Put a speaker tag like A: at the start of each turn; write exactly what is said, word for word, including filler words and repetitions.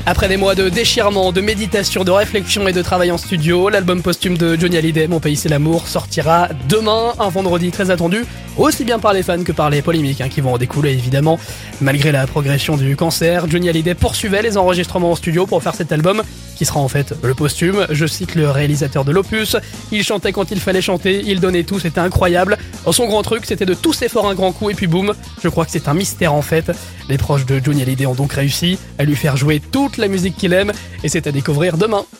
A: Après des mois de déchirement, de méditation, de réflexion et de travail en studio, l'album posthume de Johnny Hallyday, Mon pays c'est l'amour, sortira demain, un vendredi très attendu, aussi bien par les fans que par les polémiques hein, qui vont en découler évidemment. Malgré la progression du cancer, Johnny Hallyday poursuivait les enregistrements en studio pour faire cet album, qui sera en fait le posthume. Je cite le réalisateur de l'opus, il chantait quand il fallait chanter, il donnait tout, c'était incroyable. Son grand truc, c'était de tous ses forts un grand coup et puis boum, je crois que c'est un mystère en fait. Les proches de Johnny Hallyday ont donc réussi à lui faire jouer toute la musique qu'il aime et c'est à découvrir demain.